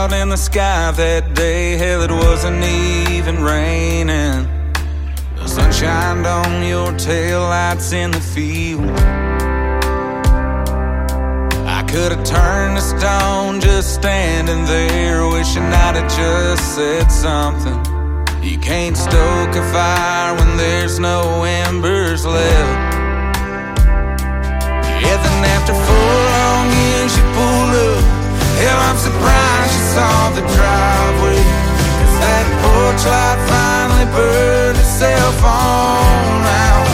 cloud in the sky that day. Hell, it wasn't even raining. The sun shined on your taillights in the field. I could have turned to stone just standing there, wishing I'd have just said something. You can't stoke a fire when there's no embers left. Yeah, then after 4 long years you pulled up. Hell, I'm surprised you saw the driveway, 'cause that porch light finally burned itself on out.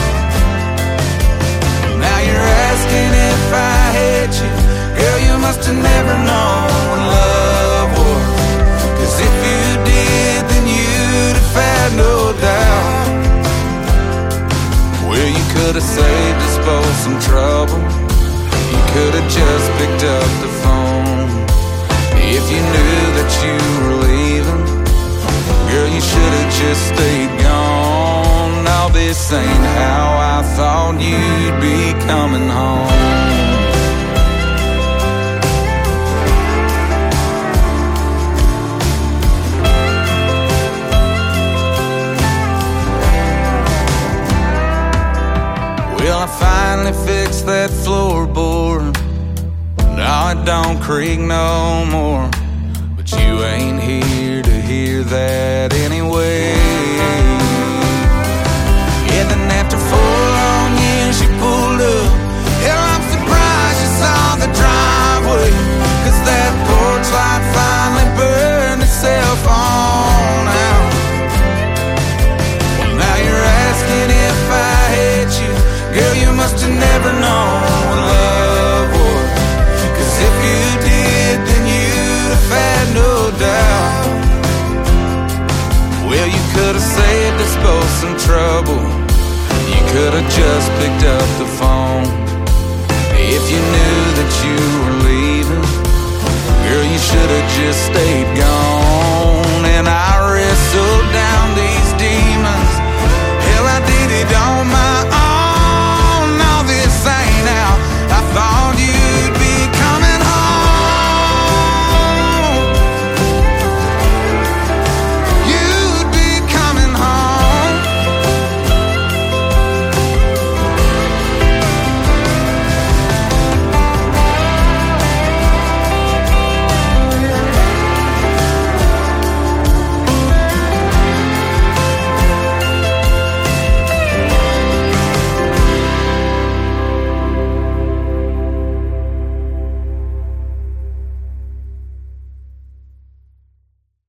Now you're asking if I hate you. Girl, you must have never known what love was, 'cause if you did, then you'd have had no doubt. Well, you could have saved us both some trouble. You could have just picked up the phone. If you knew that you were leaving, girl, you should have just stayed gone. Now this ain't how I thought you'd be coming home. Well, I finally fixed that floorboard. Now it don't creak no more, but you ain't here to hear that anyway. Yeah, then after 4 long years you pulled up. Hell, I'm surprised you saw the driveway, 'cause that porch light finally burned itself on out. Well, now you're asking if I hate you. Girl, you must have never known what love was, 'cause if you did, then you'd have had no doubt. Well, you could have saved us both some trouble. You could have just picked up the phone. If you knew that you were leaving, girl, you should have just stayed gone.